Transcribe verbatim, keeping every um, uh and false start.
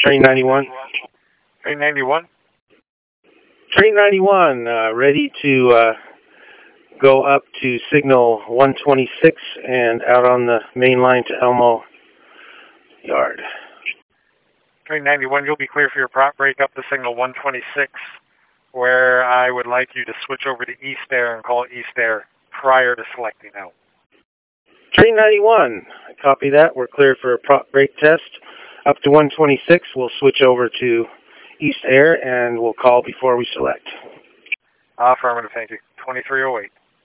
Train ninety-one. Train ninety-one. Train ninety-one, uh, ready to uh, go up to signal one twenty-six and out on the main line to Elmo Yard. Train ninety-one, you'll be clear for your prop break up to signal one twenty-six, where I would like you to switch over to East Air and call East Air prior to selecting out. Train ninety-one, copy that. We're clear for a prop break test. Up to one twenty-six, we'll switch over to East Air and we'll call before we select. Affirmative, thank you. twenty-three oh eight.